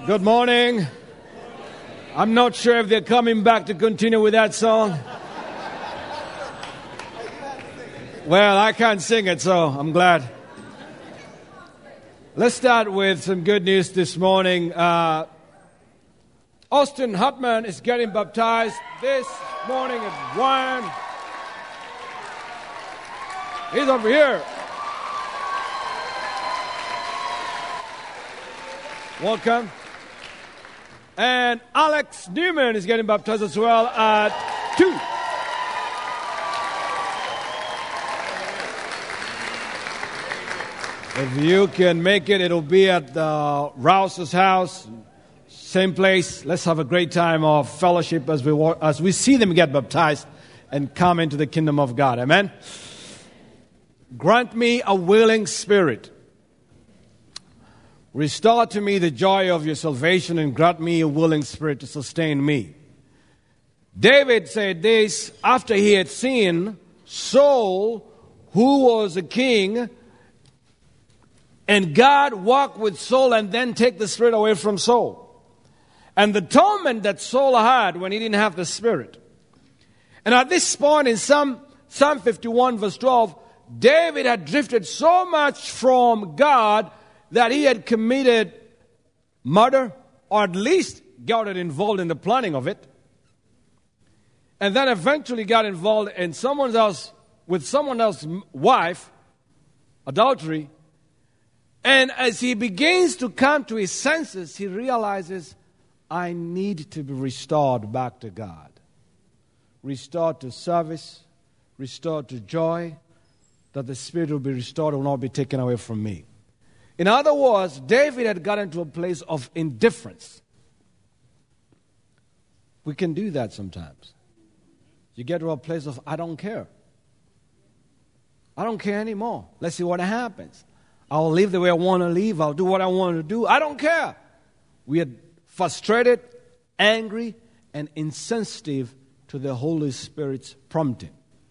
Good morning. I'm not sure if they're coming back to continue with that song. Well, I can't sing it, so I'm glad. Let's start with some good news this morning. Austin Hartman is getting baptized this morning at 1. He's over here. Welcome. And Alex Newman is getting baptized as well at 2. If you can make it, it'll be at the Rouse's house, same place. Let's have a great time of fellowship as we see them get baptized and come into the kingdom of God. Amen. Grant me a willing spirit. Restore to me the joy of your salvation and grant me a willing spirit to sustain me. David said this after he had seen Saul, who was a king, and God walk with Saul and then take the spirit away from Saul. And the torment that Saul had when he didn't have the spirit. And at this point in Psalm 51 verse 12, David had drifted so much from God that he had committed murder, or at least got involved in the planning of it, and then eventually got involved in someone else's wife, adultery. And as he begins to come to his senses, he realizes, I need to be restored back to God. Restored to service, restored to joy, that the spirit will be restored and will not be taken away from me. In other words, David had gotten to a place of indifference. We can do that sometimes. You get to a place of, I don't care. I don't care anymore. Let's see what happens. I'll live the way I want to live. I'll do what I want to do. I don't care. We are frustrated, angry, and insensitive to the Holy Spirit's prompting.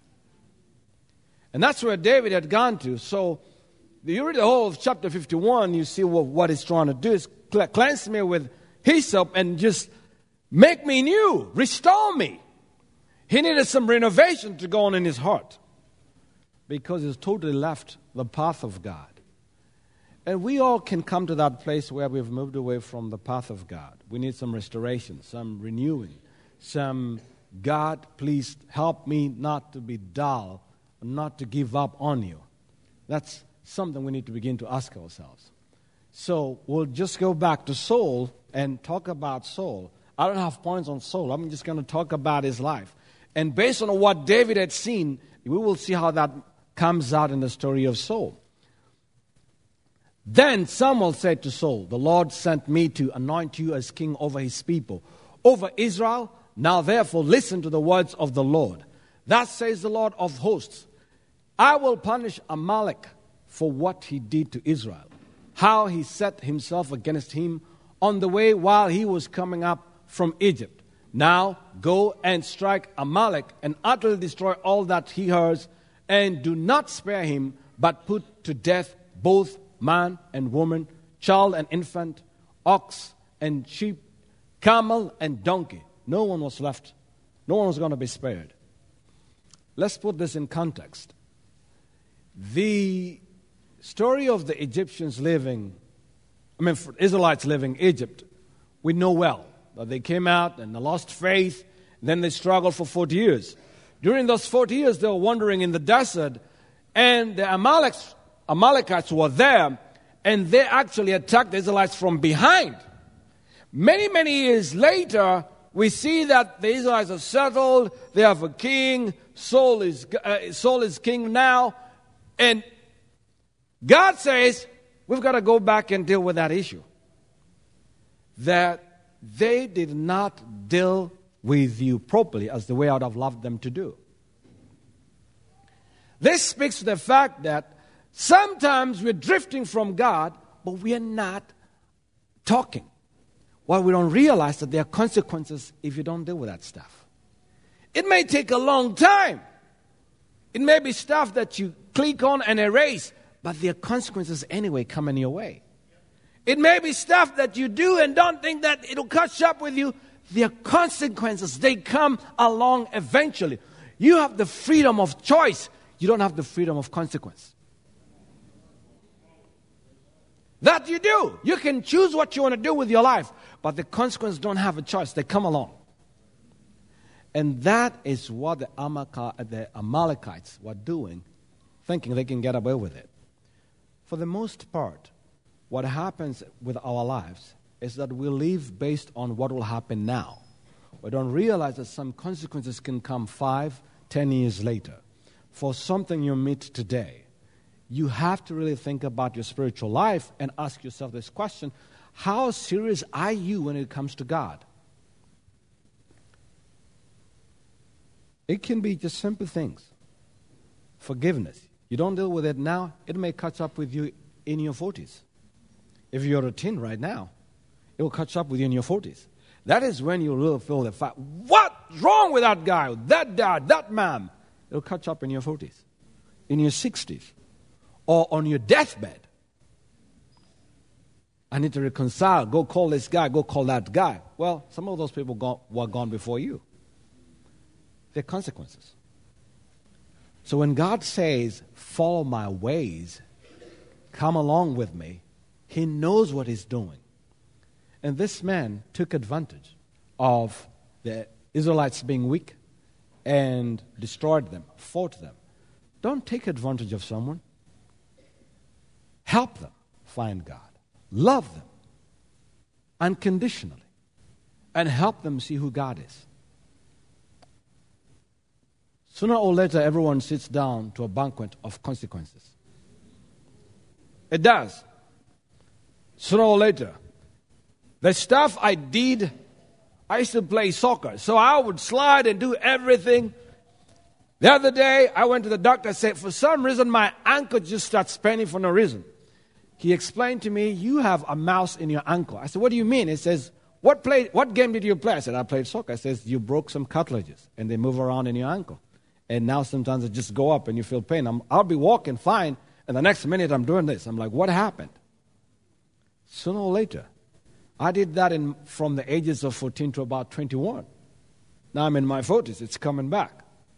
And that's where David had gone to. So, you read the whole of chapter 51, you see what he's trying to do is cleanse me with hyssop and just make me new, restore me. He needed some renovation to go on in his heart because he's totally left the path of God. And we all can come to that place where we've moved away from the path of God. We need some restoration, some renewing, some, God, please help me not to be dull, not to give up on you. That's something we need to begin to ask ourselves. So we'll just go back to Saul and talk about Saul. I don't have points on Saul. I'm just going to talk about his life. And based on what David had seen, we will see how that comes out in the story of Saul. Then Samuel said to Saul, the Lord sent me to anoint you as king over his people, over Israel. Now therefore listen to the words of the Lord. Thus says the Lord of hosts, I will punish Amalek for what he did to Israel, how he set himself against him on the way while he was coming up from Egypt. Now go and strike Amalek and utterly destroy all that he has, and do not spare him, but put to death both man and woman, child and infant, ox and sheep, camel and donkey. No one was left. No one was going to be spared. Let's put this in context. The story of the Israelites living Egypt, we know well. That they came out and they lost faith, then they struggled for 40 years. During those 40 years, they were wandering in the desert, and the Amalekites were there, and they actually attacked the Israelites from behind. Many, many years later, we see that the Israelites are settled, they have a king, Saul is king now, and God says, we've got to go back and deal with that issue. That they did not deal with you properly as the way I would have loved them to do. This speaks to the fact that sometimes we're drifting from God, but we are not talking. Well, we don't realize that there are consequences if you don't deal with that stuff. It may take a long time. It may be stuff that you click on and erase, but there are consequences anyway coming your way. It may be stuff that you do and don't think that it'll catch up with you. There are consequences. They come along eventually. You have the freedom of choice. You don't have the freedom of consequence. That you do. You can choose what you want to do with your life, but the consequences don't have a choice. They come along. And that is what the Amalekites were doing, thinking they can get away with it. For the most part, what happens with our lives is that we live based on what will happen now. We don't realize that some consequences can come 5, 10 years later. For something you meet today, you have to really think about your spiritual life and ask yourself this question: how serious are you when it comes to God? It can be just simple things. Forgiveness. You don't deal with it now, it may catch up with you in your 40s. If you're a teen right now, it will catch up with you in your 40s. That is when you really feel the fact, what's wrong with that guy, that dad, that man? It will catch up in your 40s, in your 60s, or on your deathbed. I need to reconcile. Go call this guy, go call that guy. Well, some of those people were gone before you. There are consequences. So when God says, follow my ways, come along with me, He knows what He's doing. And this man took advantage of the Israelites being weak and destroyed them, fought them. Don't take advantage of someone. Help them find God. Love them unconditionally and help them see who God is. Sooner or later, everyone sits down to a banquet of consequences. It does. Sooner or later. The stuff I did, I used to play soccer, so I would slide and do everything. The other day, I went to the doctor and said, for some reason, my ankle just starts paining for no reason. He explained to me, you have a mouse in your ankle. I said, what do you mean? He says, what game did you play? I said, I played soccer. He says, you broke some cartilages, and they move around in your ankle. And now sometimes they just go up and you feel pain. I'll be walking fine, and the next minute I'm doing this. I'm like, what happened? Sooner or later, I did that from the ages of 14 to about 21. Now I'm in my 40s. It's coming back.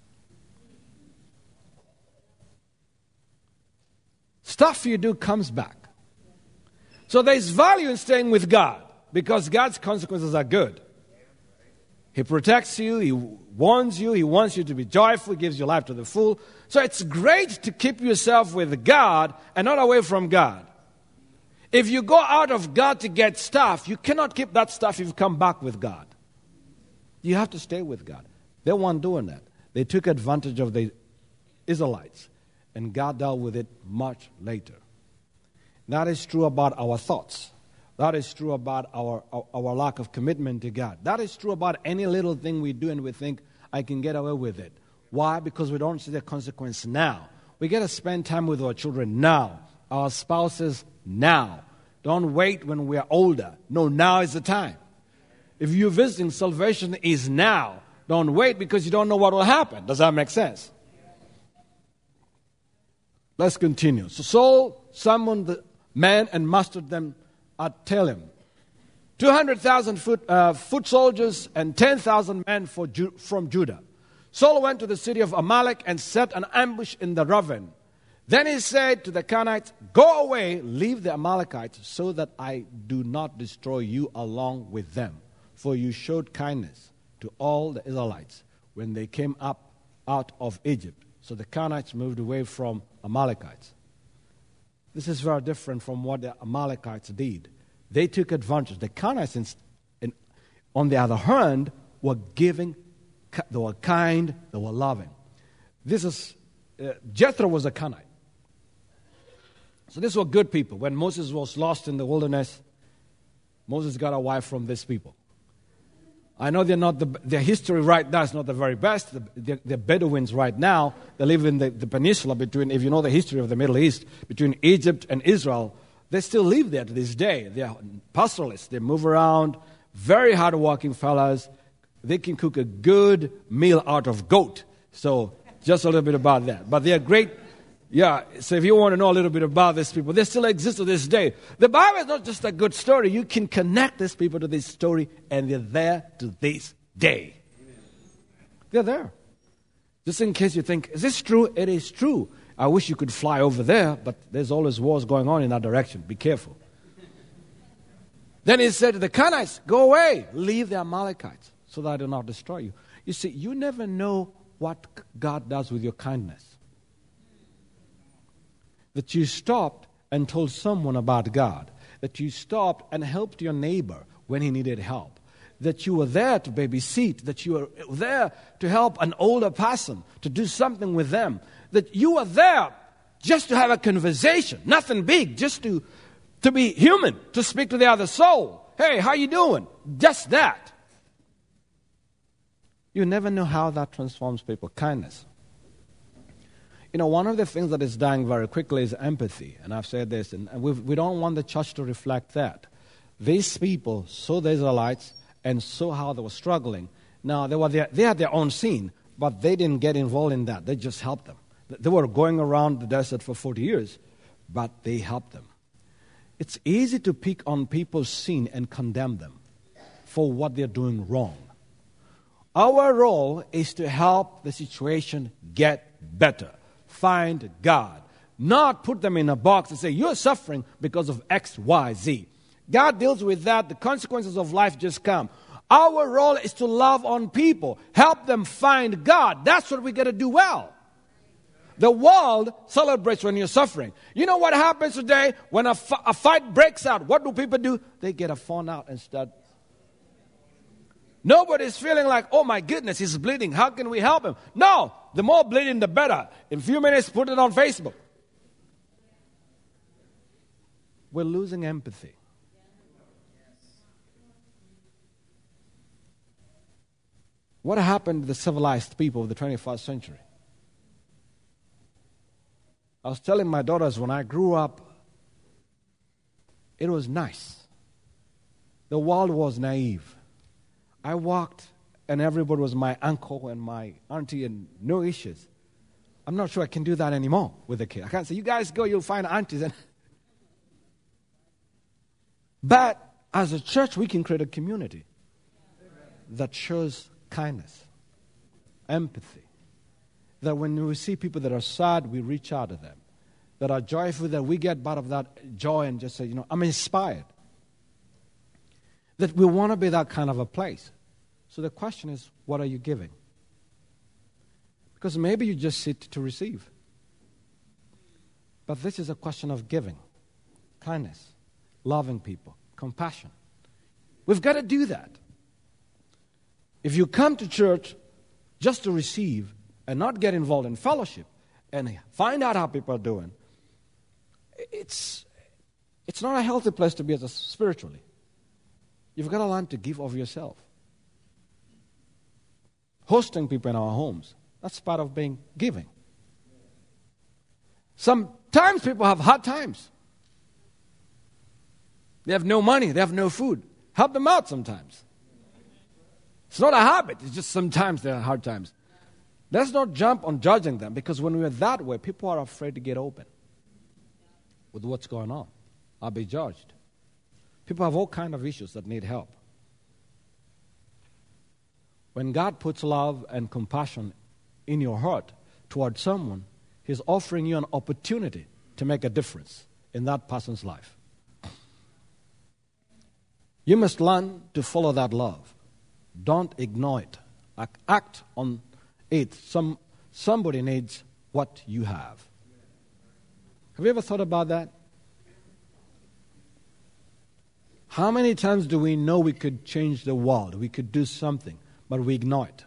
Stuff you do comes back. So there's value in staying with God because God's consequences are good. He protects you. He warns you. He wants you to be joyful. He gives your life to the full. So it's great to keep yourself with God and not away from God. If you go out of God to get stuff, you cannot keep that stuff if you come back with God. You have to stay with God. They weren't doing that. They took advantage of the Israelites, and God dealt with it much later. That is true about our thoughts. That is true about our lack of commitment to God. That is true about any little thing we do and we think, I can get away with it. Why? Because we don't see the consequence now. We got to spend time with our children now, our spouses now. Don't wait when we are older. No, now is the time. If you're visiting, salvation is now. Don't wait because you don't know what will happen. Does that make sense? Let's continue. So Saul summoned the men and mustered them at Telem. 200,000 foot soldiers and 10,000 men from Judah. Saul went to the city of Amalek and set an ambush in the ravine. Then he said to the Canaanites, go away, leave the Amalekites, so that I do not destroy you along with them. For you showed kindness to all the Israelites when they came up out of Egypt. So the Canaanites moved away from Amalekites. This is very different from what the Amalekites did. They took advantage. The Canaanites, on the other hand, were giving, they were kind, they were loving. Jethro was a Canaanite. So these were good people. When Moses was lost in the wilderness, Moses got a wife from these people. I know their history right now is not the very best. They're Bedouins right now. They live in the peninsula between, if you know the history of the Middle East, between Egypt and Israel. They still live there to this day. They're pastoralists. They move around. Very hard-working fellas. They can cook a good meal out of goat. So just a little bit about that. But they're great Yeah, so if you want to know a little bit about these people, they still exist to this day. The Bible is not just a good story. You can connect these people to this story, and they're there to this day. They're there. Just in case you think, is this true? It is true. I wish you could fly over there, but there's always wars going on in that direction. Be careful. Then he said to the Canaanites, go away, leave the Amalekites, so that I do not destroy you. You see, you never know what God does with your kindness. That you stopped and told someone about God. That you stopped and helped your neighbor when he needed help. That you were there to babysit. That you were there to help an older person, to do something with them. That you were there just to have a conversation. Nothing big, just to be human, to speak to the other soul. Hey, how you doing? Just that. You never know how that transforms people. Kindness. You know, one of the things that is dying very quickly is empathy. And I've said this, and we don't want the church to reflect that. These people saw the Israelites and saw how they were struggling. Now, they had their own sin, but they didn't get involved in that. They just helped them. They were going around the desert for 40 years, but they helped them. It's easy to pick on people's sin and condemn them for what they're doing wrong. Our role is to help the situation get better. Find God. Not put them in a box and say, you're suffering because of X, Y, Z. God deals with that. The consequences of life just come. Our role is to love on people. Help them find God. That's what we got to do well. The world celebrates when you're suffering. You know what happens today when a fight breaks out? What do people do? They get a phone out and start. Nobody's feeling like, oh my goodness, he's bleeding. How can we help him? No, the more bleeding, the better. In a few minutes, put it on Facebook. We're losing empathy. What happened to the civilized people of the 21st century? I was telling my daughters when I grew up, it was nice. The world was naive. I walked and everybody was my uncle and my auntie and no issues. I'm not sure I can do that anymore with a kid. I can't say, you guys go, you'll find aunties. But as a church, we can create a community that shows kindness, empathy. That when we see people that are sad, we reach out to them. That are joyful, that we get part of that joy and just say, you know, I'm inspired. That we want to be that kind of a place. So the question is, what are you giving? Because maybe you just sit to receive. But this is a question of giving, kindness, loving people, compassion. We've got to do that. If you come to church just to receive and not get involved in fellowship and find out how people are doing, it's not a healthy place to be as spiritually. You've got to learn to give of yourself. Hosting people in our homes, that's part of being giving. Sometimes people have hard times. They have no money, they have no food. Help them out sometimes. It's not a habit, it's just sometimes there are hard times. Let's not jump on judging them, because when we're that way, people are afraid to get open with what's going on. I'll be judged. People have all kinds of issues that need help. When God puts love and compassion in your heart towards someone, He's offering you an opportunity to make a difference in that person's life. You must learn to follow that love. Don't ignore it. Act on it. Somebody needs what you have. Have you ever thought about that? How many times do we know we could change the world, we could do something, but we ignore it?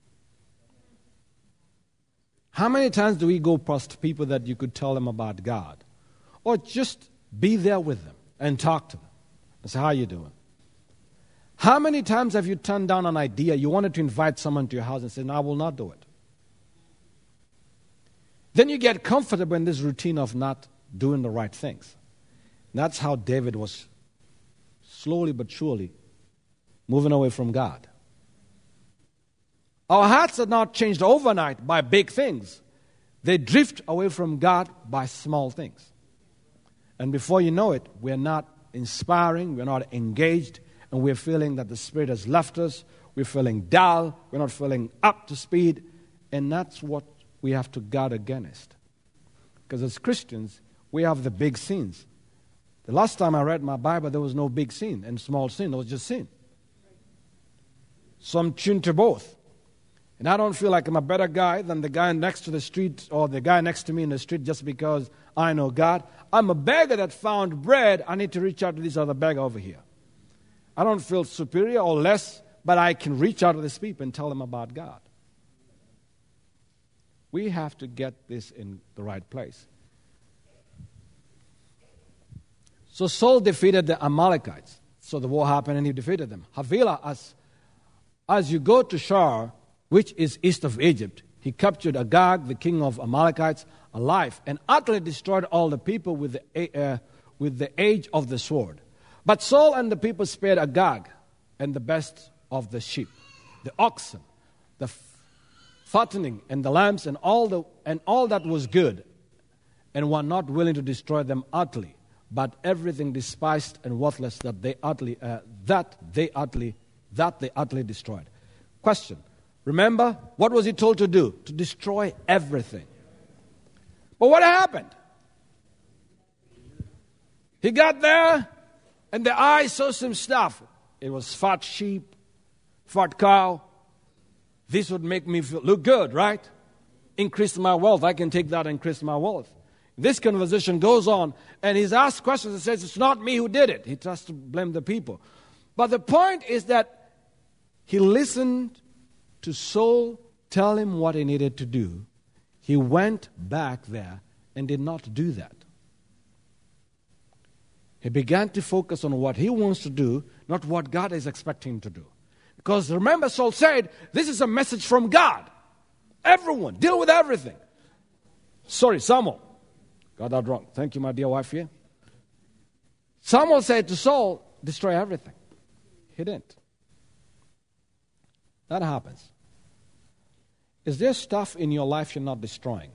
How many times do we go past people that you could tell them about God? Or just be there with them and talk to them and say, how are you doing? How many times have you turned down an idea, you wanted to invite someone to your house and said, no, I will not do it? Then you get comfortable in this routine of not doing the right things. And that's how David was slowly but surely moving away from God. Our hearts are not changed overnight by big things. They drift away from God by small things. And before you know it, we're not inspiring, we're not engaged, and we're feeling that the Spirit has left us. We're feeling dull, we're not feeling up to speed, and that's what we have to guard against. Because as Christians, we have the big sins. The last time I read my Bible, there was no big sin and small sin. There was just sin. So I'm tuned to both. And I don't feel like I'm a better guy than the guy next to the street or the guy next to me in the street just because I know God. I'm a beggar that found bread. I need to reach out to this other beggar over here. I don't feel superior or less, but I can reach out to these people and tell them about God. We have to get this in the right place. So Saul defeated the Amalekites. So the war happened and he defeated them. Havilah, as you go to Shur, which is east of Egypt, he captured Agag, the king of Amalekites, alive, and utterly destroyed all the people with the edge of the sword. But Saul and the people spared Agag and the best of the sheep, the oxen, the fattening, and the lambs, and all that was good, and were not willing to destroy them utterly, but everything despised and worthless that they utterly destroyed. Question. Remember, what was he told to do? To destroy everything. But what happened? He got there, and the eye saw some stuff. It was fat sheep, fat cow. This would make me look good, right? Increase my wealth. I can take that and increase my wealth. This conversation goes on, and he's asked questions and says, it's not me who did it. He tries to blame the people. But the point is that he listened to Saul tell him what he needed to do. He went back there and did not do that. He began to focus on what he wants to do, not what God is expecting him to do. Because remember, Saul said, this is a message from God. Everyone, deal with everything. Sorry, Samuel. Got that wrong. Thank you, my dear wife here. Samuel said to Saul, destroy everything. He didn't. That happens. Is there stuff in your life you're not destroying?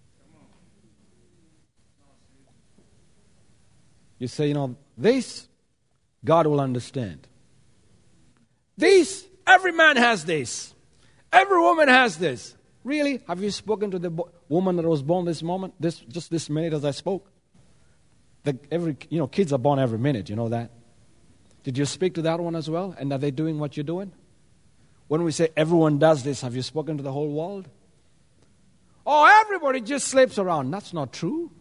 You say, this, God will understand. This, every man has this. Every woman has this. Really? Have you spoken to the woman that was born this moment, just this minute as I spoke? Kids are born every minute, you know that? Did you speak to that one as well? And are they doing what you're doing? When we say everyone does this, have you spoken to the whole world? Oh, everybody just sleeps around. That's not true.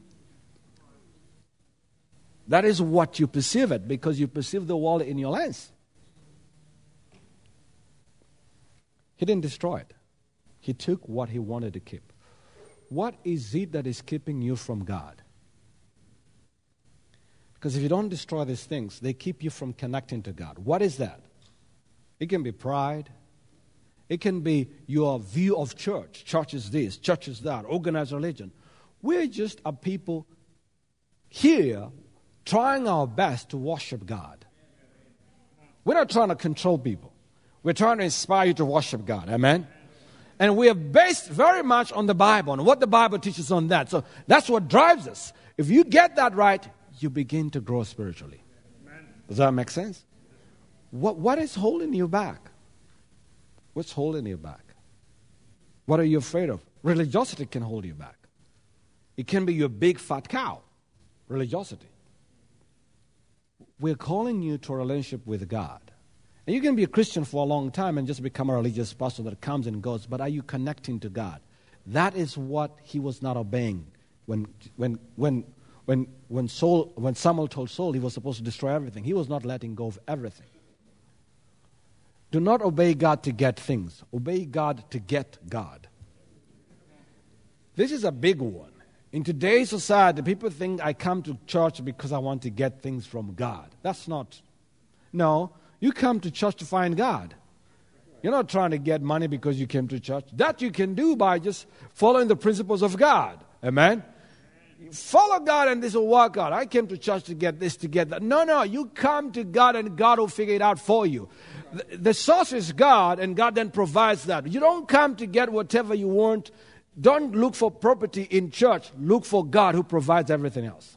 That is what you perceive it, because you perceive the world in your lens. He didn't destroy it. He took what he wanted to keep. What is it that is keeping you from God? Because if you don't destroy these things, they keep you from connecting to God. What is that? It can be pride. It can be your view of church. Church is this, church is that, organized religion. We're just a people here trying our best to worship God. We're not trying to control people. We're trying to inspire you to worship God. Amen? And we are based very much on the Bible and what the Bible teaches on that. So that's what drives us. If you get that right, you begin to grow spiritually. Does that make sense? What is holding you back? What's holding you back? What are you afraid of? Religiosity can hold you back. It can be your big fat cow. Religiosity. We're calling you to a relationship with God. And you can be a Christian for a long time and just become a religious pastor that comes and goes, but are you connecting to God? That is what he was not obeying. When Samuel told Saul he was supposed to destroy everything, he was not letting go of everything. Do not obey God to get things. Obey God to get God. This is a big one. In today's society, people think I come to church because I want to get things from God. That's not. No, you come to church to find God. You're not trying to get money because you came to church. That you can do by just following the principles of God. Amen? Follow God and this will work out. I came to church to get this, to get that. No, you come to God and God will figure it out for you. The source is God and God then provides that. You don't come to get whatever you want don't look for property in church. Look for God who provides everything else.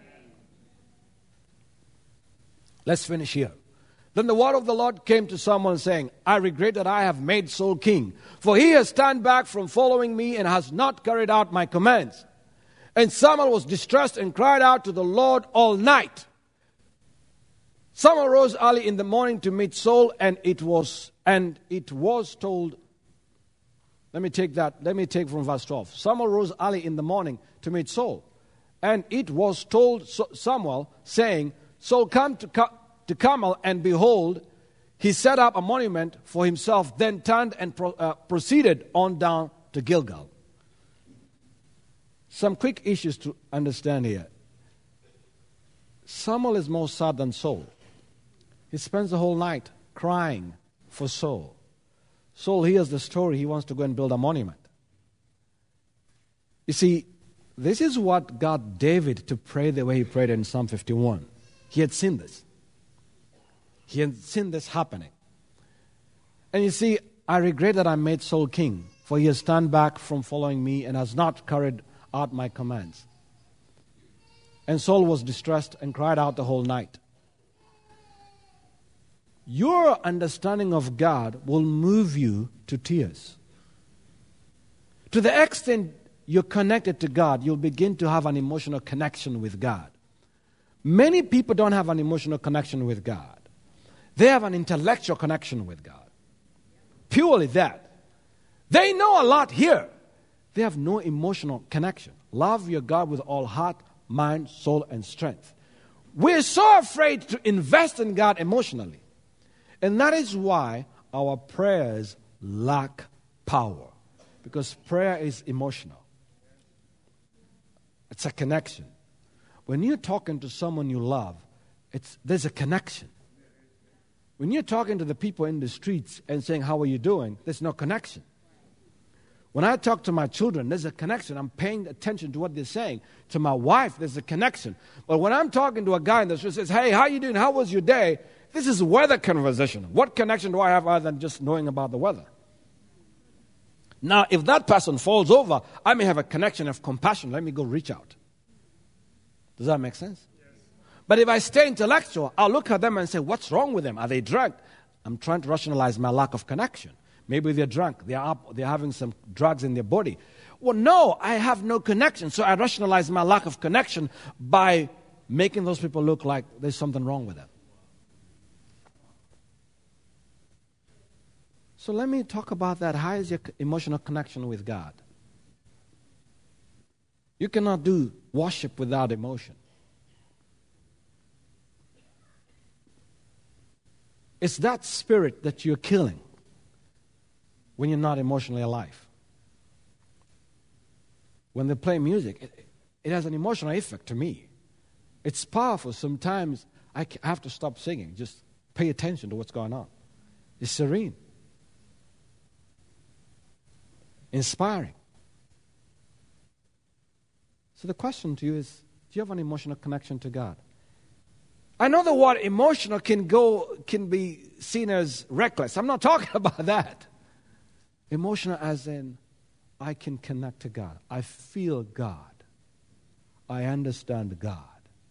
Let's finish here. Then the word of the Lord came to Samuel saying, I regret that I have made Saul king, for he has turned back from following me and has not carried out my commands. And Samuel was distressed and cried out to the Lord all night. Samuel rose early in the morning to meet Saul, and it was told. Let me take from verse 12. Samuel rose early in the morning to meet Saul, and it was told Samuel, saying, Saul, come to Carmel, and behold, he set up a monument for himself, then turned and proceeded on down to Gilgal. Some quick issues to understand here. Samuel is more sad than Saul. He spends the whole night crying for Saul. Saul hears the story. He wants to go and build a monument. You see, this is what got David to pray the way he prayed in Psalm 51. He had seen this. He had seen this happening. And you see, I regret that I made Saul king, for he has turned back from following me and has not carried out my commands. And Saul was distressed and cried out the whole night. Your understanding of God will move you to tears. To the extent you're connected to God, you'll begin to have an emotional connection with God. Many people don't have an emotional connection with God. They have an intellectual connection with God. Purely that. They know a lot here. They have no emotional connection. Love your God with all heart, mind, soul, and strength. We're so afraid to invest in God emotionally. And that is why our prayers lack power. Because prayer is emotional. It's a connection. When you're talking to someone you love, there's a connection. When you're talking to the people in the streets and saying, how are you doing? There's no connection. When I talk to my children, there's a connection. I'm paying attention to what they're saying. To my wife, there's a connection. But when I'm talking to a guy in the street who says, hey, how you doing? How was your day? This is weather conversation. What connection do I have other than just knowing about the weather? Now, if that person falls over, I may have a connection of compassion. Let me go reach out. Does that make sense? Yes. But if I stay intellectual, I'll look at them and say, what's wrong with them? Are they drunk? I'm trying to rationalize my lack of connection. Maybe they're drunk. They're having some drugs in their body. Well, no, I have no connection. So I rationalize my lack of connection by making those people look like there's something wrong with them. So let me talk about that. How is your emotional connection with God? You cannot do worship without emotion. It's that spirit that you're killing when you're not emotionally alive. When they play music, it has an emotional effect to me. It's powerful. Sometimes I have to stop singing. Just pay attention to what's going on. It's serene. Inspiring. So the question to you is, do you have an emotional connection to God? I know the word emotional can be seen as reckless. I'm not talking about that. Emotional as in, I can connect to God. I feel God. I understand God.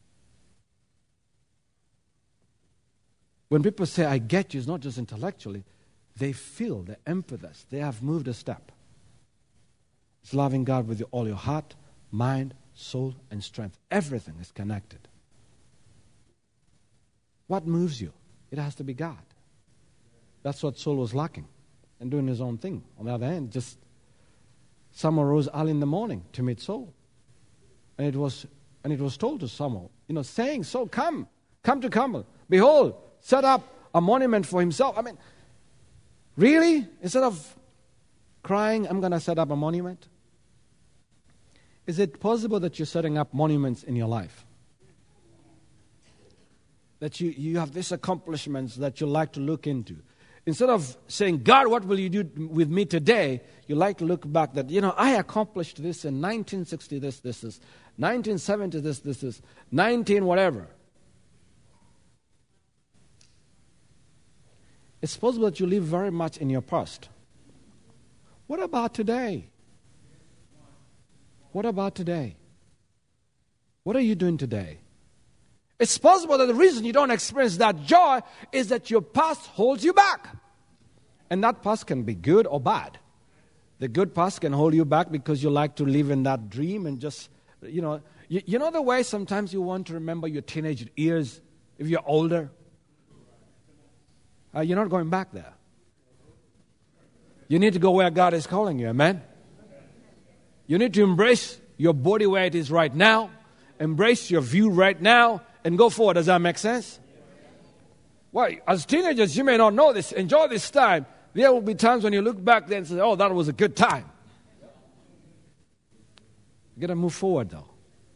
When people say, I get you, it's not just intellectually. They feel, they empathize. They have moved a step. It's loving God with all your heart, mind, soul, and strength. Everything is connected. What moves you? It has to be God. That's what Saul was lacking and doing his own thing. On the other hand, just Samuel rose early in the morning to meet Saul. And it was told to Samuel, saying, Saul, come to Carmel. Behold, set up a monument for himself. I mean, really? Instead of crying, I'm going to set up a monument? Is it possible that you're setting up monuments in your life? That you have these accomplishments that you like to look into. Instead of saying, God, what will you do with me today? You like to look back that, I accomplished this in 1960, this is, 1970, this is, 19 whatever. It's possible that you live very much in your past. What about today? What about today? What are you doing today? It's possible that the reason you don't experience that joy is that your past holds you back. And that past can be good or bad. The good past can hold you back because you like to live in that dream and just, you know the way sometimes you want to remember your teenage years if you're older? You're not going back there. You need to go where God is calling you, amen? You need to embrace your body where it is right now, embrace your view right now, and go forward. Does that make sense? Well, as teenagers, you may not know this. Enjoy this time. There will be times when you look back there and say, oh, that was a good time. You got to move forward, though.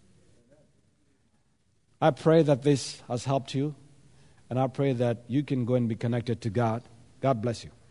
I pray that this has helped you, and I pray that you can go and be connected to God. God bless you.